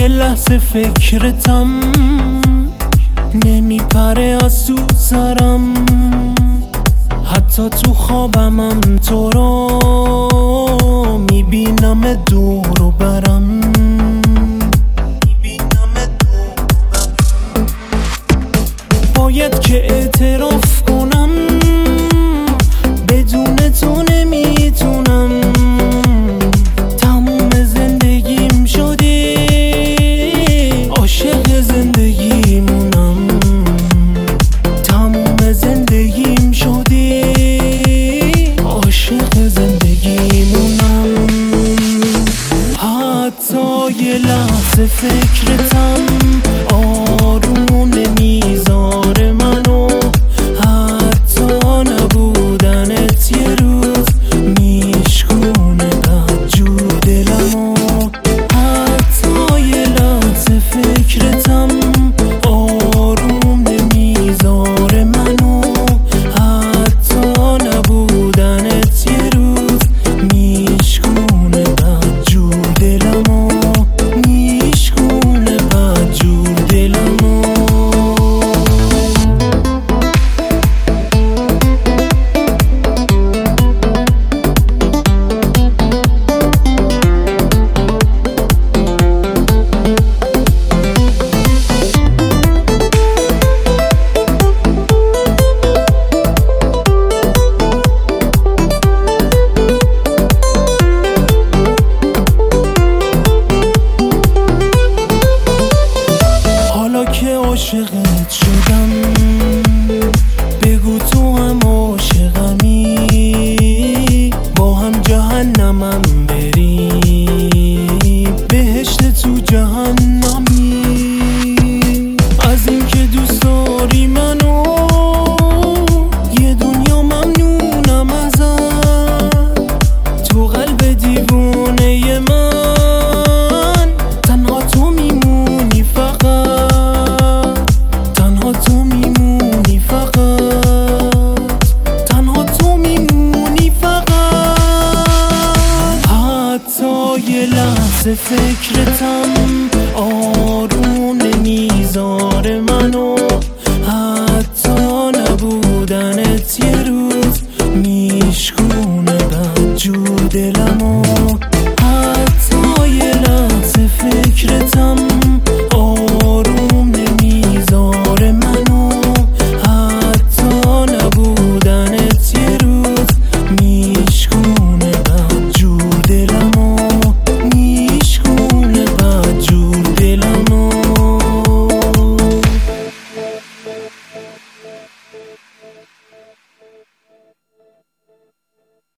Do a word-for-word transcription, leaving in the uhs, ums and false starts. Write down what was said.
یه لحظه فکرتم نمیپره از تو سرم، حتی تو خوابمم تو رو میبینم دور و برم. باید که اعتراف کنم بدون تو نمیتونم، تموم زندگیم شدی عاشق زندگیمونم، تموم زندگیم شدی عاشق زندگیمونم. حتی یه لحظه فکرتم آروم نمیذاره منو، حتی نبودنت یه روز میشکونه بدجور دلمو. حتی یه لحظه فکرتم آروم نمیذاره منو، حتی نبودنت یه روز میشکونه بدجور دلمو، میشکونه بدجور دلمو. که عاشقت شدم بگو تو هم عاشقمی، با هم جهنمم بریم بهشت تو جهنمی. از این که دوست داری منو یه دنیا ممنونم ازت، تو قلب دیوونه من تنها تو میمونی، فقط تو میمونی، فقط تنها تو میمونی فقط. حتی یه لحظه فکرتم